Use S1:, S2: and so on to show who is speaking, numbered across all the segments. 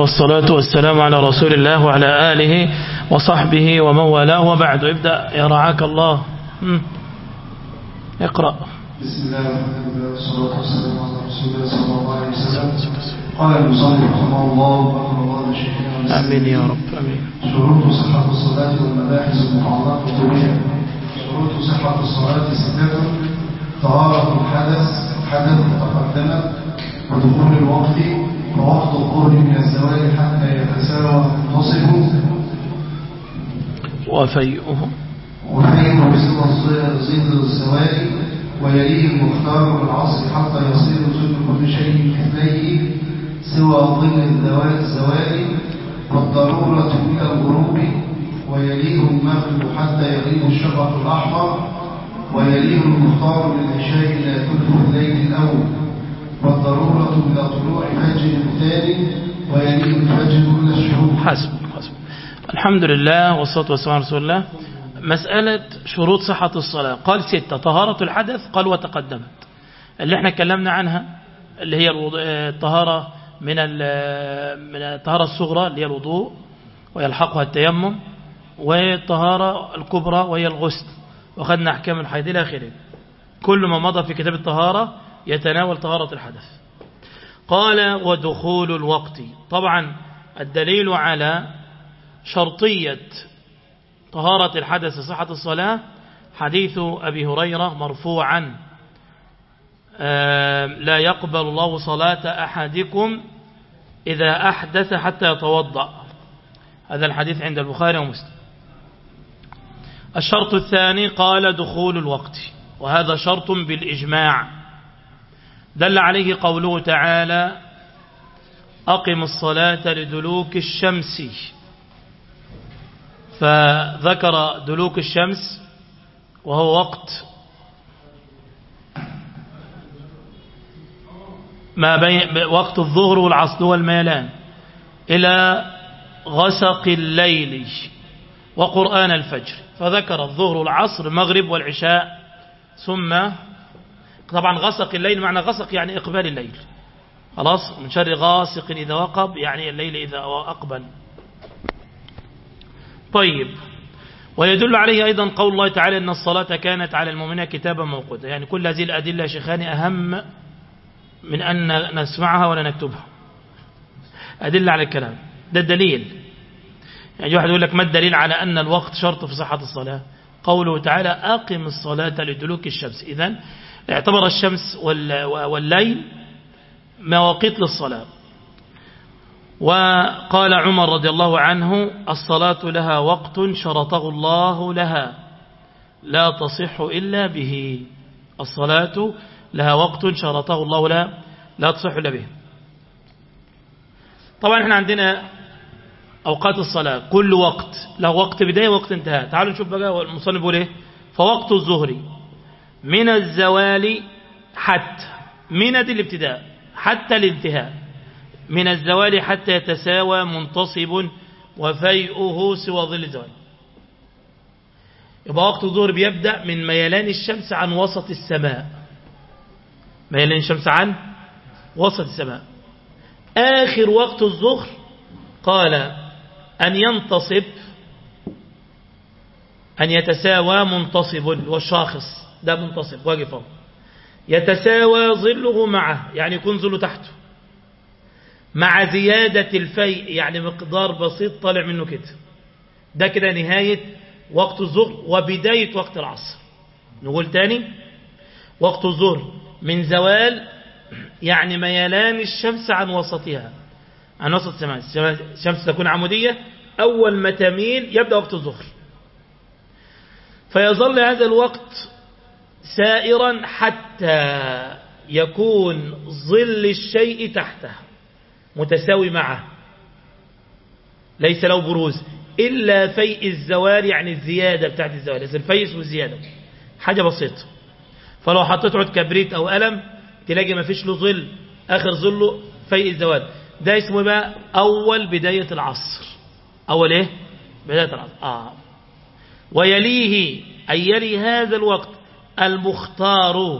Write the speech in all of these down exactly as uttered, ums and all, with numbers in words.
S1: والصلاة والسلام على رسول الله وعلى آله وصحبه ومن والاه وبعد. ابدأ يا رعاك الله. م. اقرأ.
S2: بسم الله الرحمن الرحيم والصلاة والسلام على رسول الله صلى الله عليه وسلم. قال المصنف رحمه الله وغفر الله لشيخنا.
S1: آمين يا رب. آمين.
S2: شروط صحة الصلاة والمباحث المتعلقة بها. شروط صحة الصلاة ستة: طهارة الحدث حدث تقدم، ودخول الوقت ووقت الظهر من الزوال حتى يتساوى منتصف،
S1: وفيئه
S2: وفيئه بسوى ظل الزوال، ويليه المختار بالعصر حتى يصير ظل كل شيء مثليه سوى ظل الزوال الزوال، والضرورة إلى الغروب، ويليه المغرب حتى يغيب الشفق الأحمر، ويليه المختار للعشاء إلى ثلث الليل الأول، والضرورة إلى طلوع فجر الثاني، ويليه الفجر كل الشهور.
S1: حسب حسب. الحمد لله والصلاة والسلام على رسول الله. مسألة شروط صحة الصلاة قال ستة: طهارة الحدث قال وتقدمت، اللي احنا اتكلمنا عنها، اللي هي الطهارة من من الطهارة الصغرى اللي هي الوضوء ويلحقها التيمم، والطهارة الكبرى وهي الغسل، وخدنا أحكام الحيض إلى آخره. كل ما مضى في كتاب الطهارة يتناول طهارة الحدث. قال ودخول الوقت. طبعا الدليل على شرطية طهارة الحدث صحة الصلاة حديث أبي هريرة مرفوعا: لا يقبل الله صلاة أحدكم إذا أحدث حتى يتوضأ. هذا الحديث عند البخاري ومسلم. الشرط الثاني قال دخول الوقت، وهذا شرط بالإجماع، دل عليه قوله تعالى: أقم الصلاة لدلوك الشمس، فذكر دلوك الشمس وهو وقت ما بين وقت الظهر والعصر والميلان إلى غسق الليل وقرآن الفجر، فذكر الظهر والعصر المغرب والعشاء. ثم طبعا غسق الليل معنى غسق يعني إقبال الليل، خلاص، من شر غاسق إذا وقب يعني الليل إذا أقبل. طيب، ويدل عليه أيضا قول الله تعالى: إن الصلاة كانت على المؤمنين كتابا موقوتا. يعني كل هذه الأدلة يا شيخان أهم من أن نسمعها ولا نكتبها، أدلة على الكلام ده الدليل. يعني واحد يقول لك ما الدليل على أن الوقت شرط في صحة الصلاة؟ قوله تعالى: أقم الصلاة لدلوك الشمس. إذن اعتبر الشمس والليل مواقيت للصلاة. وقال عمر رضي الله عنه: الصلاة لها وقت شرطه الله لها لا تصح إلا به. الصلاة لها وقت شرطه الله لها لا تصح إلا به. طبعا احنا عندنا أوقات الصلاة كل وقت له وقت بداية ووقت انتهاء. تعالوا نشوف بقى المصنف بيقول ايه. فوقت الظهر من الزوال حتى، من الابتداء حتى الانتهاء، من الزوال حتى يتساوى منتصب وفيئه سوى ظل الزوال. يبقى وقت الظهر بيبدأ من ميلان الشمس عن وسط السماء، ميلان الشمس عن وسط السماء. آخر وقت الظهر قال أن ينتصب، أن يتساوى منتصب، والشاخص ده منتصب واقف، يتساوى ظله معه، يعني يكون ظله تحته، مع زيادة الفيء، يعني مقدار بسيط طالع منه كده. ده كده نهاية وقت الظهر وبداية وقت العصر. نقول تاني: وقت الظهر من زوال يعني ميلان الشمس عن وسطها، عن وسط السماء. الشمس تكون عمودية، أول ما تميل يبدأ وقت الظهر، فيظل هذا الوقت سائرا حتى يكون ظل الشيء تحته متساوي معه، ليس له بروز إلا فيء الزوال، يعني الزيادة بتاعت الزوال، لازم الفيء والزيادة حاجة بسيطة. فلو حطيت عود كبريت أو قلم تلاقي ما فيش له ظل، آخر ظله فيء الزوال. ده اسمه بقى أول بداية العصر. أول إيه؟ بداية العصر. آه. ويليه أي يلي هذا الوقت المختار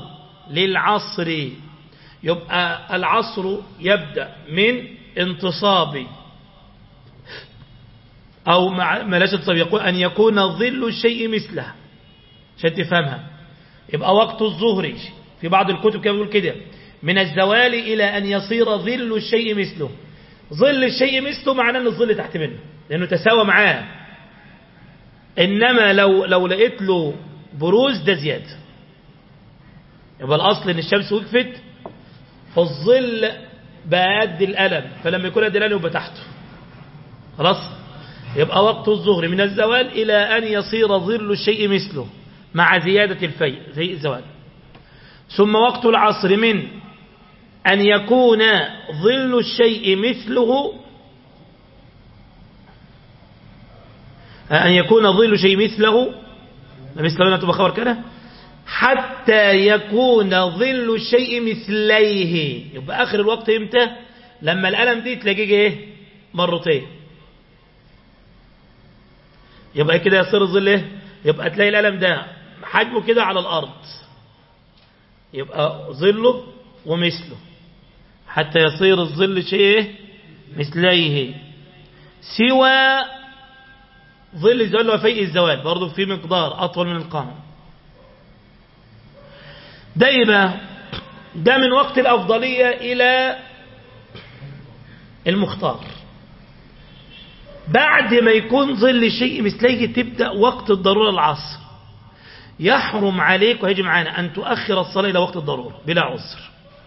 S1: للعصر. يبقى العصر يبدأ من انتصاب أو ما لا تصب يقول أن يكون ظل الشيء مثله عشان تفهمها. يبقى وقت الظهر في بعض الكتب كده بيقول كده من الزوال إلى أن يصير ظل الشيء مثله. ظل الشيء مثله معناه أن الظل تحت منه لأنه تساوى معاه. إنما لو لو لقيت له بروز ده زيادة. يبقى الأصل إن الشمس وقفت فالظل بقى قد القلم، فلما يكون قد القلم يبقى تحته خلاص. يبقى وقت الظهر من الزوال إلى أن يصير ظل الشيء مثله مع زيادة الفيء زي الزوال. ثم وقت العصر من أن يكون ظل الشيء مثله أن يكون ظل شيء مثله مثله أن تبقى خبر كده حتى يكون ظل الشيء مثليه. يبقى آخر الوقت امتى؟ لما القلم دي تلاقيه ايه مرتين. يبقى كده يصير الظل ايه؟ يبقى تلاقي القلم ده حجمه كده على الأرض، يبقى ظله ومثله حتى يصير الظل شيء مثليه سوى ظل الزوال وفيء الزوال، برضه في مقدار أطول من القمر. ده يبقى ده من وقت الأفضلية إلى المختار. بعد ما يكون ظل شيء مثليه تبدأ وقت الضرورة العصر. يحرم عليك وهيجي معانا أن تؤخر الصلاة إلى وقت الضرورة بلا عذر.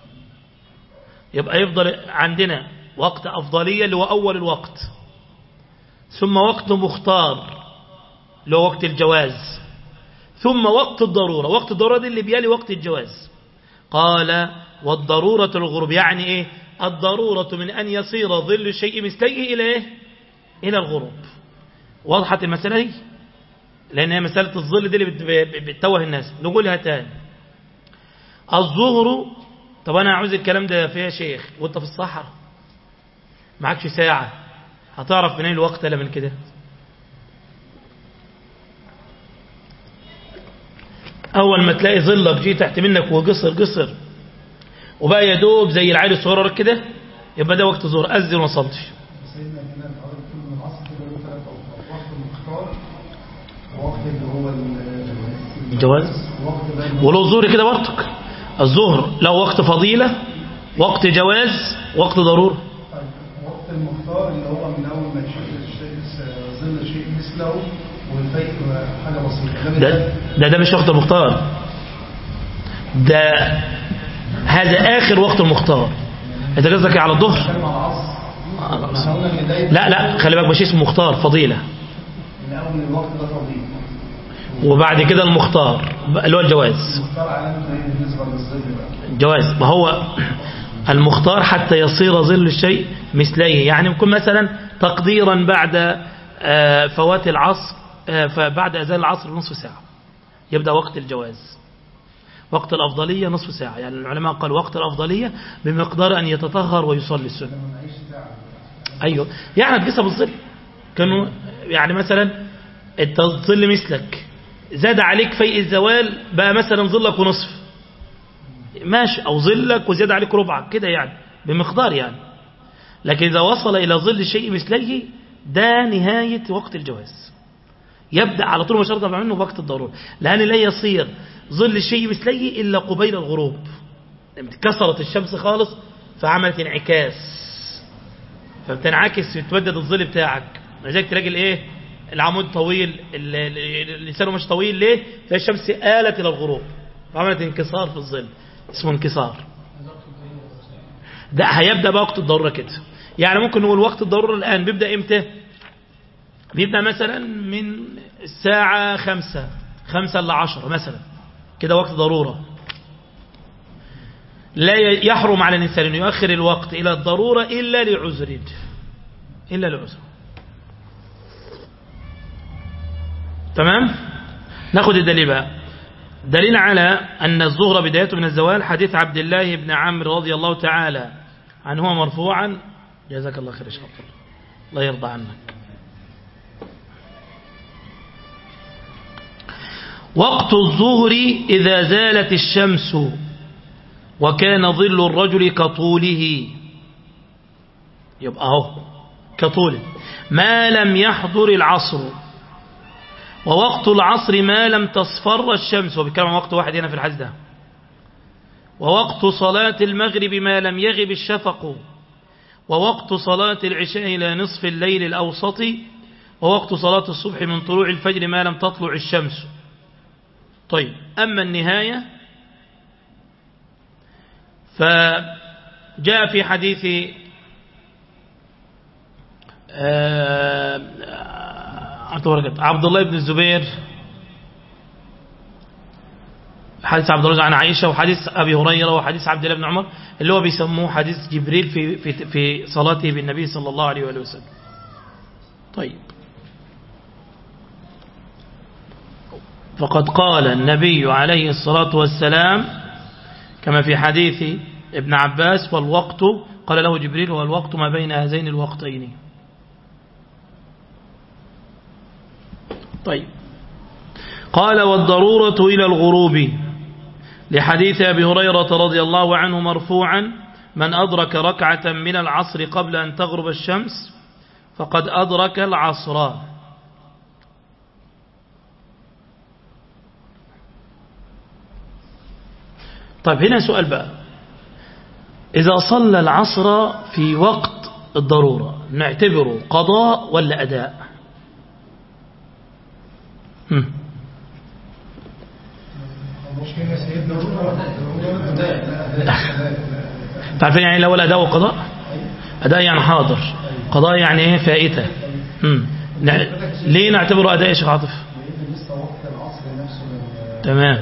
S1: يبقى يفضل عندنا وقت أفضلية اللي هو أول الوقت، ثم وقت مختار اللي هو وقت الجواز، ثم وقت الضرورة. وقت الضرورة دي اللي بيالي وقت الجواز. قال والضرورة الغروب، يعني إيه الضرورة من أن يصير ظل الشيء مثليه إلى إيه؟ إلى الغروب. وضحت المسألة دي؟ لأن هي مسألة الظل دي اللي بتتوه الناس. نقولها تاني. الظهر، طب أنا عاوز الكلام ده فيها شيخ وانت في الصحراء معكش ساعة، هتعرف منين الوقت إلا من كده؟ أول ما تلاقي ظلك جي تحت منك وقصر قصر وبقى يدوب زي العيل الصغير كده، يبقى ده وقت ظهر. أذن وصلتش.
S2: سيدنا هنا الأول من العصر كده له ثلاث أوقات، وقت المختار ووقت اللي هو
S1: الجواز ولو ظهر كده برضك. الظهر له وقت فضيلة، وقت جواز، وقت ضرورة.
S2: وقت المختار اللي هو من أول ما يشوف ظل شيء مثله والفيء حاجة بسيطة.
S1: ده ده, ده مش وقت المختار، ده هذا آخر وقت المختار. انت قصدك على الظهر؟ لا لا خلي بالك مش اسمه مختار، فضيلة.
S2: من أول الوقت ده فضيلة،
S1: وبعد كده المختار اللي هو الجواز.
S2: المختار علامته ايه بالنسبة للظل بقى؟
S1: الجواز ما هو المختار حتى يصير ظل الشيء مثليه. يعني يكون مثلا تقديرا بعد فوات العصر، فبعد أذان العصر بنصف ساعة يبدأ وقت الجواز. وقت الأفضلية نصف ساعة، يعني العلماء قال وقت الأفضلية بمقدار أن يتطهر ويصلي السنة. أيوه يعني تقيسها بالظل. كانوا يعني مثلا انت ظل مثلك زاد عليك فيء الزوال بقى مثلا ظلك ونصف ماشي، أو ظلك وزاد عليك ربعك كده، يعني بمقدار يعني. لكن إذا وصل إلى ظل الشيء مثليه ده نهاية وقت الجواز، يبدأ على طول مشارطة منه وقت الضرورة، لأن لا يصير ظل الشيء مثليه إلا قبيل الغروب. كسرت الشمس خالص فعملت انعكاس، فبتنعكس يتودد الظل بتاعك. لذلك تلاقي الايه العمود طويل، اللسانه مش طويل، ليه؟ تلاقي الشمس آلت إلى الغروب فعملت انكسار في الظل، اسمه انكسار. ده هيبدأ بقى وقت الضرورة كده. يعني ممكن نقول وقت الضرورة الآن بيبدأ امتى؟ بيبدأ مثلا من الساعة خمسة خمسة إلى عشرة مثلا كده، وقت ضرورة. لا يحرم على الإنسان أن يؤخر الوقت إلى الضرورة إلا لعذر، إلا لعذر. تمام؟ ناخد الدليل بقى. دليل على أن الظهر بدايته من الزوال حديث عبد الله بن عمرو رضي الله تعالى عنه مرفوعا، جزاك الله خير يا شيخ، الله يرضى عنك. وقت الظهر إذا زالت الشمس وكان ظل الرجل كطوله. يبقى اهو كطول ما لم يحضر العصر، ووقت العصر ما لم تصفر الشمس، وبيتكلم عن وقت واحد هنا في الحديث ده. ووقت صلاة المغرب ما لم يغب الشفق، ووقت صلاة العشاء إلى نصف الليل الأوسط، ووقت صلاة الصبح من طلوع الفجر ما لم تطلع الشمس. طيب، أما النهاية فجاء في حديث عبد الله بن الزبير، حديث عبد الله عن عائشة، وحديث أبي هريرة، وحديث عبد الله بن عمر، اللي هو بيسموه حديث جبريل في في في صلاته بالنبي صلى الله عليه وآله وسلم. طيب، فقد قال النبي عليه الصلاة والسلام كما في حديث ابن عباس: والوقت قال له جبريل هو الوقت ما بين هذين الوقتين. طيب، قال: والضرورة إلى الغروب، لحديث أبي هريرة رضي الله عنه مرفوعا: من أدرك ركعة من العصر قبل أن تغرب الشمس فقد أدرك العصر. طيب، هنا سؤال بقى: إذا صلى العصر في وقت الضرورة نعتبره قضاء ولا أداء؟ هم. تعرفين يعني الأول أداء وقضاء؟ أداء يعني حاضر، قضاء يعني إيه؟ فائتة. هم. ليه نعتبره أداء يا شيخ عاطف؟ تمام.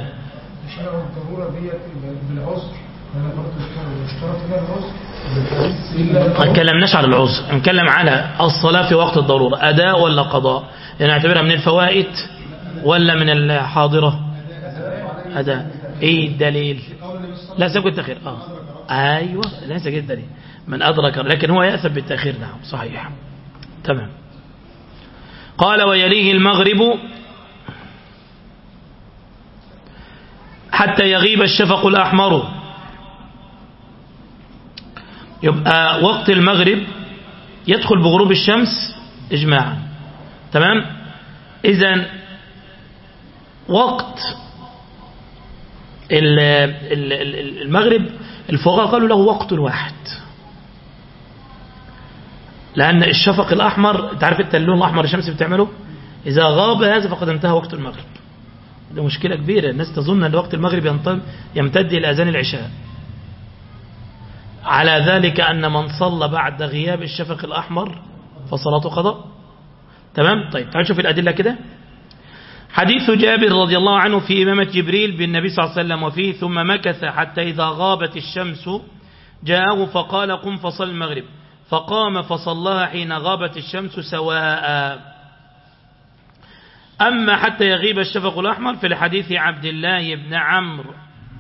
S1: ما اتكلمناش على العذر، نتكلم على الصلاة في وقت الضرورة أداء ولا قضاء؟ يعني نعتبرها من الفوائت ولا من الحاضرة؟ أداء. ايه الدليل؟ لا سيكون التأخير. اه ايوه ليس كده الدليل، من أدرك، لكن هو يأثب بالتأخير. نعم صحيح. تمام. قال: ويليه المغرب حتى يغيب الشفق الأحمر. يبقى وقت المغرب يدخل بغروب الشمس إجماعا. تمام. إذن وقت المغرب الفقهاء قالوا له وقت واحد، لأن الشفق الأحمر تعرف انت اللون الأحمر الشمس بتعمله، إذا غاب هذا فقد انتهى وقت المغرب. ده مشكلة كبيرة، الناس تظن أن وقت المغرب يمتد إلى أذان العشاء. على ذلك أن من صلى بعد غياب الشفق الأحمر فصلاته قضاء. تمام. طيب تعالوا نشوف الأدلة كده. حديث جابر رضي الله عنه في إمامة جبريل بالنبي صلى الله عليه وسلم وفيه: ثم مكث حتى إذا غابت الشمس جاءه فقال: قم فصل المغرب، فقام فصلىها حين غابت الشمس سواء. أما حتى يغيب الشفق الأحمر في الحديث عبد الله بن عمرو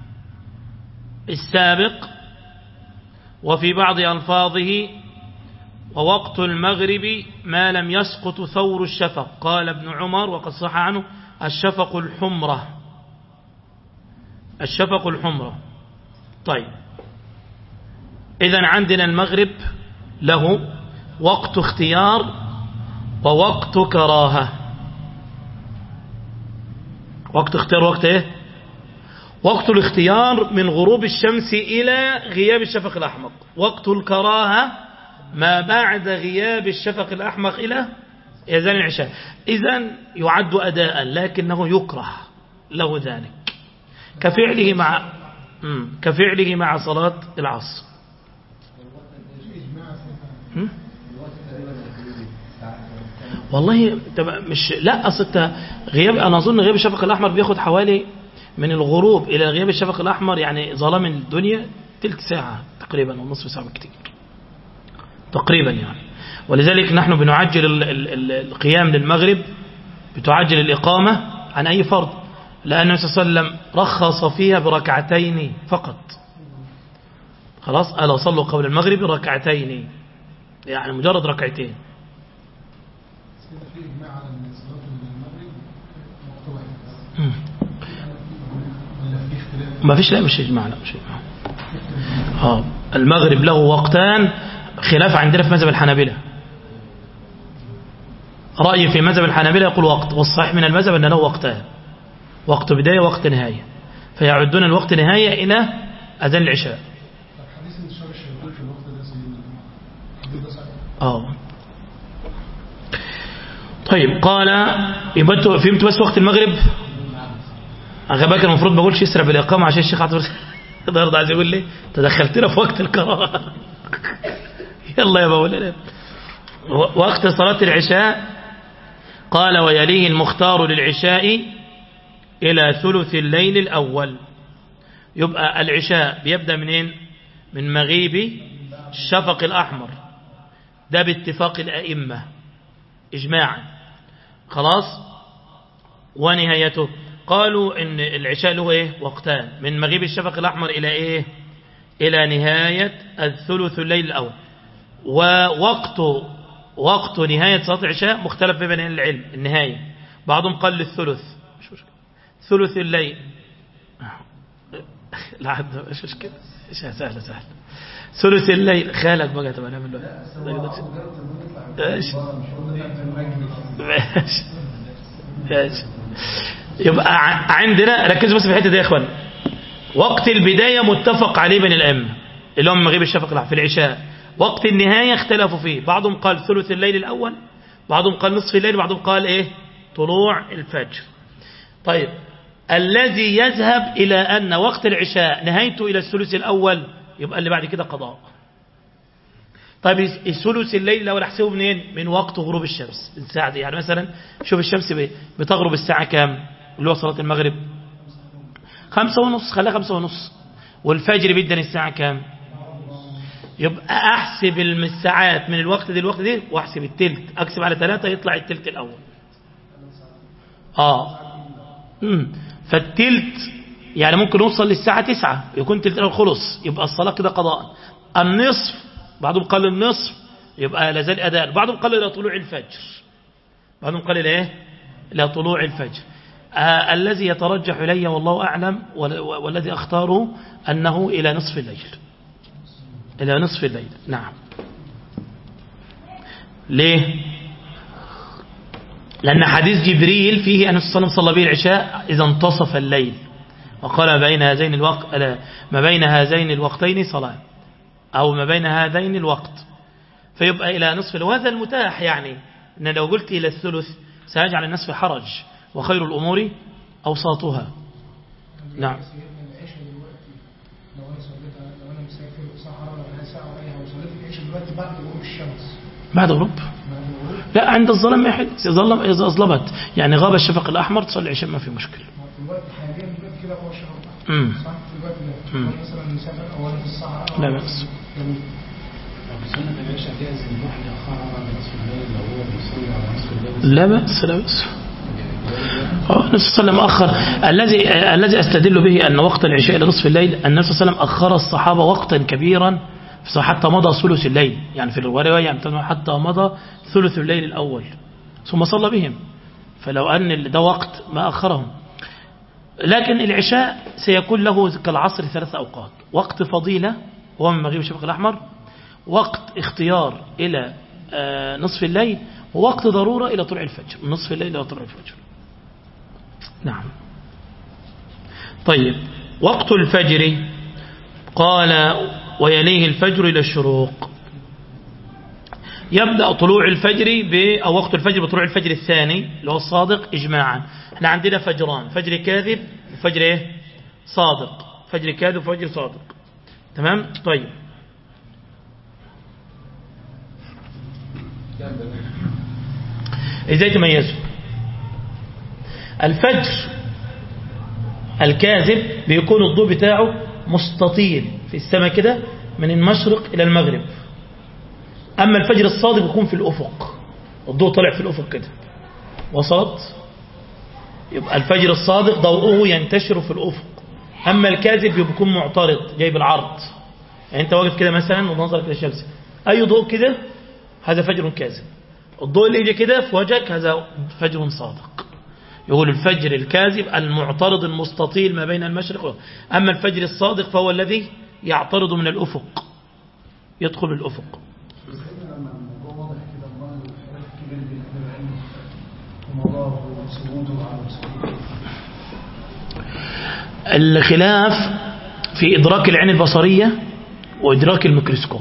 S1: السابق، وفي بعض ألفاظه: ووقت المغرب ما لم يسقط ثور الشفق. قال ابن عمر وقد صح عنه: الشفق الحمرة، الشفق الحمرة. طيب، إذن عندنا المغرب له وقت اختيار ووقت كراهة. وقت اختيار وقت ايه؟ وقت الاختيار من غروب الشمس إلى غياب الشفق الأحمر. وقت الكراهة ما بعد غياب الشفق الأحمر إلى أذان العشاء. إذن يعد أداء لكنه يكره له ذلك، كفعله مع كفعله مع صلاة العصر. والله مش لا أصل غياب، أنا أظن غياب الشفق الأحمر بياخد حوالي من الغروب إلى غياب الشفق الأحمر، يعني ظلام الدنيا تلت ساعة تقريبا أو نصف ساعة بكتير تقريبا يعني. ولذلك نحن بنعجل ال ال ال القيام للمغرب، بتعجل الإقامة عن أي فرض، لأن النبي صلى الله عليه وسلم رخص فيها بركعتين فقط. خلاص ألا صلوا قبل المغرب ركعتين، يعني مجرد ركعتين. ما فيش، لا مش إجماع، لا مش إجماع. آه المغرب له وقتان، خلاف عندنا في مذهب الحنابلة. رأي في مذهب الحنابلة يقول وقت، والصحيح من المذهب أن له وقتان، وقت بداية ووقت نهاية، فيعدون الوقت نهاية إلى أذان العشاء. اه طيب قال يبقى فهمت بس وقت المغرب. أغباك المفروض ما بقولش يسرع بالإقامة عشان الشيخ عطر النهارده عايز يقول لي تدخلتنا في وقت القراءة. يلا يا مولانا. وقت صلاة العشاء قال ويليه المختار للعشاء إلى ثلث الليل الأول. يبقى العشاء بيبدأ منين؟ من مغيب الشفق الأحمر، ده باتفاق الأئمة إجماعا خلاص. ونهايته قالوا إن العشاء له إيه؟ وقتان، من مغيب الشفق الأحمر إلى إيه؟ إلى نهاية الثلث الليل الأول. ووقت وقت نهاية صلاة العشاء مختلف بين العلم النهاية، بعضهم قال للثلث مش مشكلة ثلث الليل. لا عاد مش مشكلة سهلة سهلة ثلث الليل خالك بقى تبقى نعمل له ماشي ماشي ماشي. يبقى عندنا ركزوا بس في الحته دي يا اخوان. وقت البداية متفق عليه بين الأئمة اللي هم مغيب الشفق الأحمر في العشاء. وقت النهاية اختلفوا فيه، بعضهم قال ثلث الليل الأول، بعضهم قال نصف الليل، بعضهم قال إيه طلوع الفجر. طيب الذي يذهب إلى أن وقت العشاء نهايته إلى الثلث الأول يبقى اللي بعد كده قضاء. طيب الثلث الليل الأول أحسبه منين؟ من وقت غروب الشمس الساعة دي. يعني مثلا شوف الشمس بتغرب الساعة كام اللي هو صلاة المغرب؟ خمسة ونص، خليها خمسة ونص. والفجر بيدن الساعة كام؟ يبقى أحسب الساعات من الوقت دي الوقت دي وأحسب التلت، أكسب على ثلاثة يطلع التلت الأول. آه امم فالتلت يعني ممكن نوصل للساعة تسعة يكون تلت الأول خلص، يبقى الصلاة كده قضاء. النصف بعضهم قال النصف يبقى لازال أداء، بعضهم قال إلى طلوع الفجر، بعضهم قال إلى إيه؟ إلى طلوع الفجر. آه الذي يترجح إلي والله أعلم والذي أختاره أنه إلى نصف الليل، إلى نصف الليل. نعم. ليه؟ لأن حديث جبريل فيه أن الصلاة صلى به العشاء إذا انتصف الليل، وقال ما بين هذين الوقت ما بين هذين الوقتين صلاة، أو ما بين هذين الوقت، فيبقى إلى نصف. وهذا المتاح، يعني أن لو قلت إلى الثلث سيجعل الناس في حرج، وخير الأمور أوساطها. نعم. بعد غروب؟ لا عند الظلام ما يحل، ظلم إذا أظلمت يعني غاب الشفق الأحمر تصلي العشاء ما في مشكلة. امم لا بأس. لا بأس لا بأس. النبي صلى الله عليه وسلم أخر الذي الذي أستدل به أن وقت العشاء إلى نصف الليل، النبي صلى الله عليه وسلم أخر الصحابة وقتا كبيرا حتى مضى ثلث الليل، يعني في الرواية يعني حتى مضى ثلث الليل الأول ثم صلى بهم، فلو أن ده وقت ما أخرهم. لكن العشاء سيكون له كالعصر ثلاث أوقات: وقت فضيلة هو من مغيب الشفق الأحمر، وقت اختيار إلى نصف الليل، ووقت ضرورة إلى طلوع الفجر، من نصف الليل إلى طلوع الفجر. نعم. طيب وقت الفجر قال ويليه الفجر إلى الشروق. يبدأ طلوع الفجر ب أو وقت الفجر بطلوع الفجر الثاني اللي هو الصادق إجماعا. احنا عندنا فجران: فجر كاذب وفجر ايه صادق. فجر كاذب وفجر صادق. تمام. طيب ازاي تميزوا؟ الفجر الكاذب بيكون الضوء بتاعه مستطيل في السماء كده من المشرق إلى المغرب، أما الفجر الصادق بيكون في الأفق، الضوء طلع في الأفق كده. وصلت؟ يبقى الفجر الصادق ضوءه ينتشر في الأفق، أما الكاذب بيكون معترض جاي بالعرض، يعني أنت واقف كده مثلا ونظرك للشمس، أي ضوء كده هذا فجر كاذب، الضوء اللي يجي كده في وجهك هذا فجر صادق. يقول الفجر الكاذب المعترض المستطيل ما بين المشرق، أما الفجر الصادق فهو الذي يعترض من الأفق، يدخل الأفق. الخلاف في إدراك العين البصرية وإدراك الميكروسكوب.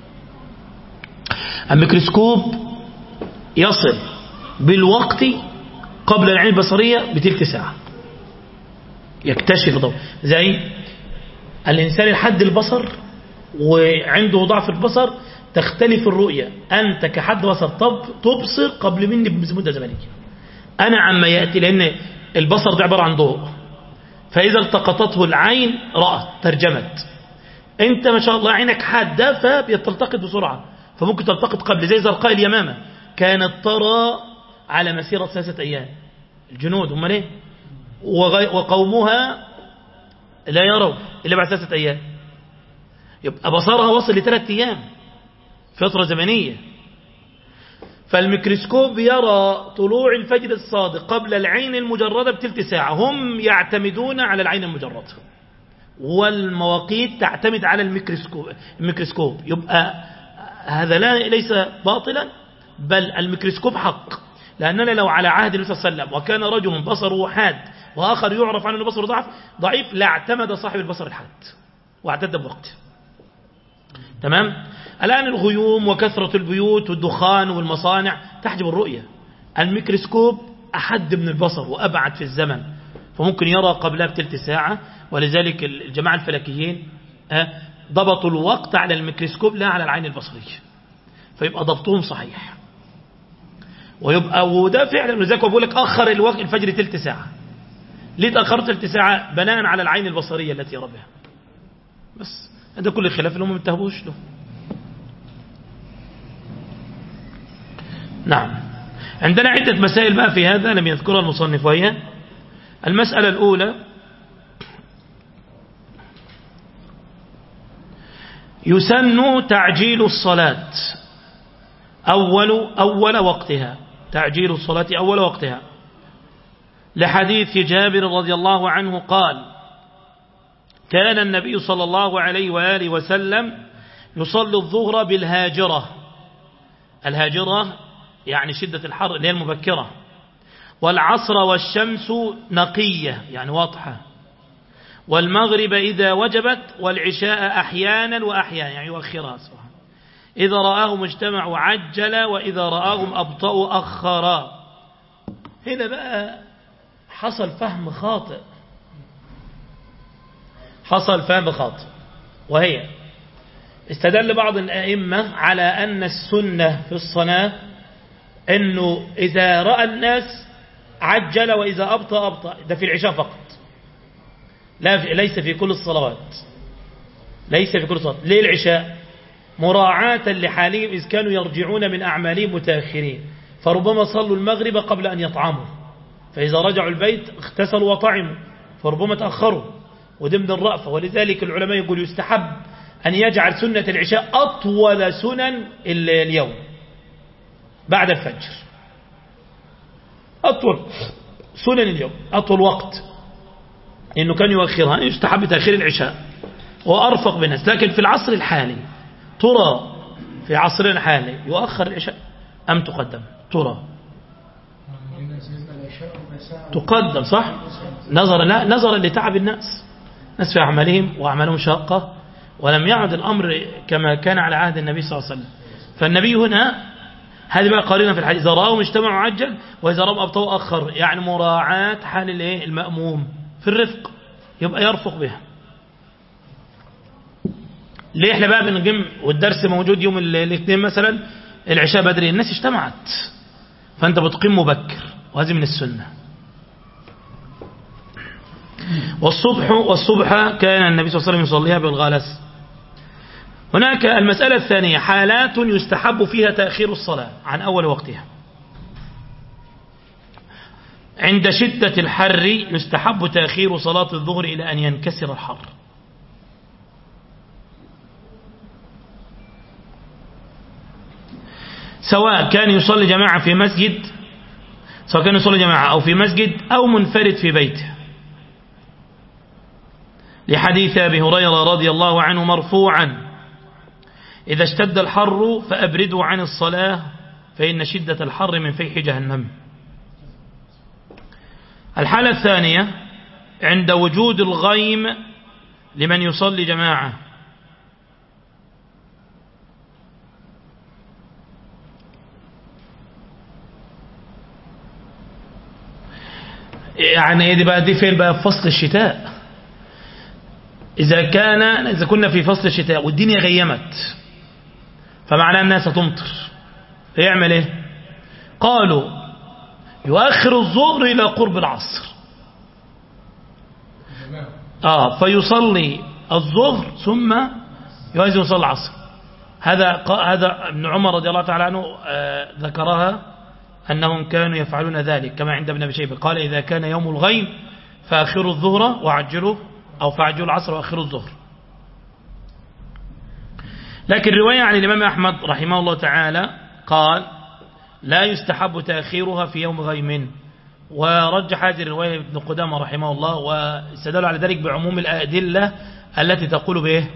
S1: الميكروسكوب يصل بالوقت قبل العين البصرية بتلك ساعة، يكتشف ضوء. زي الإنسان الحد البصر وعنده ضعف البصر تختلف الرؤية، أنت كحد بصر طب تبصر قبل مني بمدة زمنية، أنا عما يأتي، لأن البصر ده عبارة عن ضوء، فإذا التقطته العين رأت ترجمت. أنت ما شاء الله عينك حادة فبيتلتقط بسرعة، فممكن تلتقط قبل. زي زرقاء اليمامة كانت ترى على مسيرة ثلاثة أيام، الجنود هم ليه وقومها لا يروا إلا بعد ثلاثة أيام، يبقى بصرها وصل لثلاثة أيام، فترة زمنية. فالميكروسكوب يرى طلوع الفجر الصادق قبل العين المجردة بتلت ساعة. هم يعتمدون على العين المجردة، والمواقيت تعتمد على الميكروسكوب. الميكروسكوب يبقى هذا لا ليس باطلا، بل الميكروسكوب حق. لأننا لو على عهد النبي صلى الله عليه وسلم وكان رجل بصره حاد وآخر يعرف عنه بصره ضعف ضعيف لاعتمد صاحب البصر الحاد واعتد بوقته. تمام. الآن الغيوم وكثرة البيوت والدخان والمصانع تحجب الرؤية. الميكروسكوب أحد من البصر وأبعد في الزمن، فممكن يرى قبلها بتلت ساعة. ولذلك الجماعة الفلكيين ضبطوا الوقت على الميكروسكوب لا على العين البصرية، فيبقى ضبطهم صحيح. ويبقى وده فعلا، لذلك بقول لك أخر الوقت الفجر تلت ساعة. ليه تأخرت تلت ساعة؟ بناء على العين البصرية التي يرى بها. بس هذا كل الخلاف اللي هم ما انتهبوش له. نعم. عندنا عدة مسائل بقى في هذا لم يذكرها المصنف، وهي المسألة الأولى يسن تعجيل الصلاة أول أول وقتها، تعجيل الصلاة أول وقتها، لحديث جابر رضي الله عنه قال: كان النبي صلى الله عليه وآله وسلم يصلي الظهر بالهاجرة. الهاجرة يعني شدة الحر اللي هي المبكرة، والعصر والشمس نقية يعني واضحة، والمغرب إذا وجبت، والعشاء أحيانا وأحيانا يعني يؤخرها سبحانه. إذا رآهم اجتمعوا عجل، وإذا رآهم أبطأوا أخرا. هنا بقى حصل فهم خاطئ، حصل فهم خاطئ وهي استدل بعض الأئمة على أن السنة في الصلاة أنه إذا رأى الناس عجل، وإذا أبطأ أبطأ. ده في العشاء فقط، لا في ليس في كل الصلوات، ليس في كل الصلوات. ليه العشاء؟ مراعاة لحالهم إذ كانوا يرجعون من أعمالهم متأخرين، فربما صلوا المغرب قبل أن يطعموا، فإذا رجعوا البيت اغتسلوا وطعموا، فربما تأخروا، وضمن الرأفة. ولذلك العلماء يقول يستحب أن يجعل سنة العشاء أطول سنن اليوم بعد الفجر، أطول سنن اليوم، أطول وقت، إنه كان يؤخرها. يستحب تأخير العشاء وأرفق بالناس. لكن في العصر الحالي ترى في عصرنا الحالي يؤخر العشاء أم تقدم؟ ترى تقدم، صح؟ نظرا لا نظرا لتعب الناس، الناس في أعمالهم وأعمالهم شاقة، ولم يعد الأمر كما كان على عهد النبي صلى الله عليه وسلم. فالنبي هنا هذه بقى قارنة في الحديث: إذا رأوا اجتمعوا عجل، وإذا رأوا أبطأوا أخر، يعني مراعاة حال الايه المأموم في الرفق، يبقى يرفق بها. ليه احنا بقى بنقيم والدرس موجود يوم الاثنين مثلا العشاء بدري، الناس اجتمعت، فأنت بتقيم مبكر، وهذه من السنة. والصبح والصبح كان النبي صلى الله عليه وسلم يصليها بالغلس. هناك المسألة الثانية: حالات يستحب فيها تأخير الصلاة عن أول وقتها. عند شدة الحر يستحب تأخير صلاة الظهر إلى أن ينكسر الحر. سواء كان يصلي جماعة في مسجد، سواء كان يصلي جماعة أو في مسجد أو منفرد في بيته، لحديث أبي هريرة رضي الله عنه مرفوعا: إذا اشتد الحر فأبردوا عن الصلاة فإن شدة الحر من فيح جهنم. الحالة الثانية عند وجود الغيم لمن يصلي جماعة. يعني ايه دي بقى؟ دي فين بقى؟ في فصل الشتاء. إذا كان إذا كنا في فصل الشتاء والدنيا غيمت فمعناه الناس تمطر، يعمل ايه؟ قالوا يؤخر الظهر إلى قرب العصر، آه فيصلي الظهر ثم يؤذن يصلي العصر. هذا هذا ابن عمر رضي الله تعالى عنه آه ذكرها أنهم كانوا يفعلون ذلك، كما عند ابن أبي شيبة قال إذا كان يوم الغيم فأخروا الظهر وعجلوا أو فعجلوا العصر وأخروا الظهر. لكن رواية عن الإمام أحمد رحمه الله تعالى قال لا يستحب تأخيرها في يوم غيم، ورجح هذه الرواية ابن قدامة رحمه الله، واستدل على ذلك بعموم الأدلة التي تقول به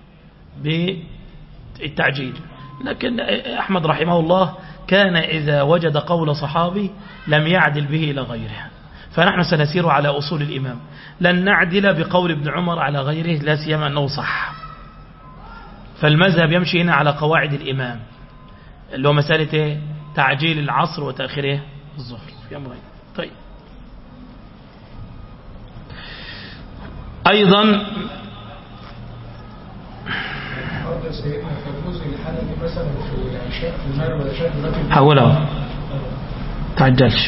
S1: بالتعجيل. لكن أحمد رحمه الله كان إذا وجد قول صحابي لم يعدل به إلى غيره، فنحن سنسير على أصول الإمام، لن نعدل بقول ابن عمر على غيره لا سيما أنه صح. فالمذهب يمشي هنا على قواعد الإمام اللي هو مسألة تعجيل العصر وتأخيره الظهر في أمرين. طيب أيضا حولها تعجلش.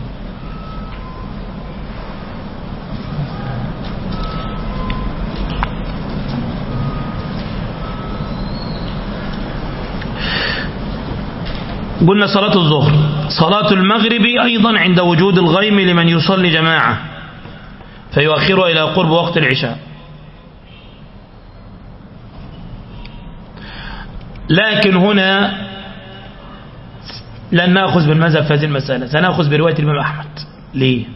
S1: قلنا صلاة الظهر. صلاة المغرب أيضا عند وجود الغيم لمن يصلي جماعة فيؤخرها إلى قرب وقت العشاء. لكن هنا لن نأخذ بالمذهب في هذه المسألة، سنأخذ برواية الإمام أحمد. ليه؟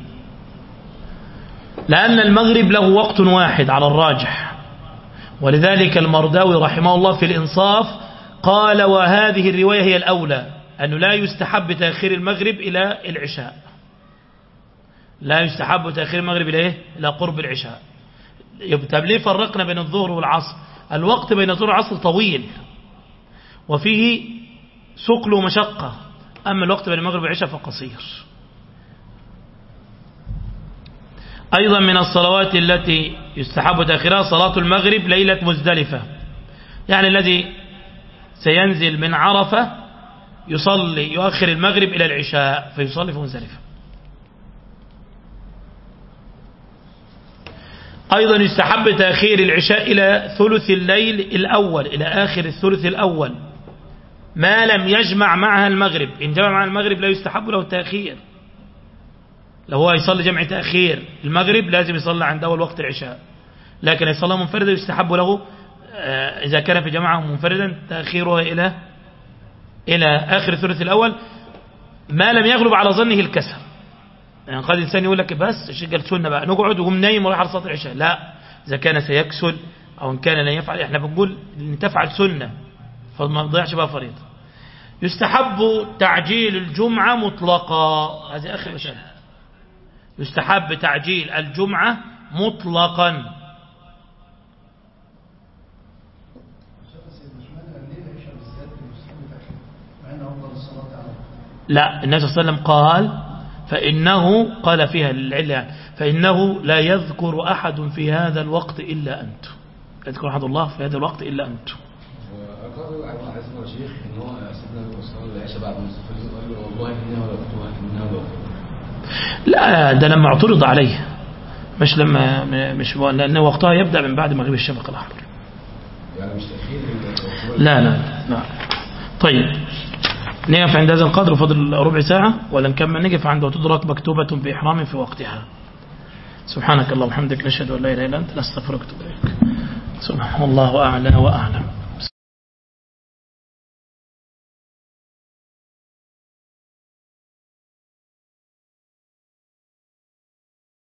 S1: لأن المغرب له وقت واحد على الراجح، ولذلك المرداوي رحمه الله في الإنصاف قال وهذه الرواية هي الأولى، أنه لا يستحب تأخير المغرب إلى العشاء، لا يستحب تأخير المغرب إلى إيه؟ إلى قرب العشاء. طب ليه فرقنا بين الظهر والعصر؟ الوقت بين الظهر والعصر طويل وفيه ثقل ومشقة، أما الوقت بين المغرب والعشاء فقصير. أيضا من الصلوات التي يستحب تأخيرها صلاة المغرب ليلة مزدلفة، يعني الذي سينزل من عرفة يصلي يؤخر المغرب إلى العشاء فيصلي في مزدلفة. أيضا يستحب تأخير العشاء إلى ثلث الليل الأول، إلى آخر الثلث الأول ما لم يجمع معها المغرب. إن جمع معها المغرب لا يستحب له التأخير، لو هو يصلي جمع تأخير المغرب لازم يصلي عند أول وقت العشاء، لكن يصلي منفردا يستحب له إذا كان في جماعة منفردا تأخيرها إلى إلى آخر الثلث الأول ما لم يغلب على ظنه الكسل. يعني قد الإنسان يقول لك بس شغل سنة بقى نقعد وهم نايم ورايح على صلاة العشاء، لا، إذا كان سيكسل أو إن كان لا يفعل، إحنا بنقول إن تفعل سنة فما تضيعش بقى فريضة. يستحب تعجيل الجمعة مطلقا، هذه آخر مسألة، يستحب تعجيل الجمعة مطلقا. لا، النبي صلى الله عليه وسلم قال فإنه قال فيها للعلة فإنه لا يذكر أحد في هذا الوقت إلا أنتم، لا يذكر أحد الله في هذا الوقت إلا أنتم.
S3: وقالوا على اسمه شيخ إن هو سيدنا صلى العشاء بعد ما قال له والله إنها وقتها إنها وقتها. لا،
S1: ده لما اعترض عليه، مش لما مش لأن وقتها يبدأ من بعد مغيب الشفق الأحمر،
S3: يعني مش تأخير.
S1: لا لا لا. طيب نقف عند هذا القدر، فضل ربع ساعة ولا نكمل؟ نقف عند وتدرك مكتوبة بإحرام في وقتها. سبحانك اللهم وبحمدك نشهد أن لا إله إلا أنت نستغفرك ونتوب إليك. سبحان الله أعلى وأعلم.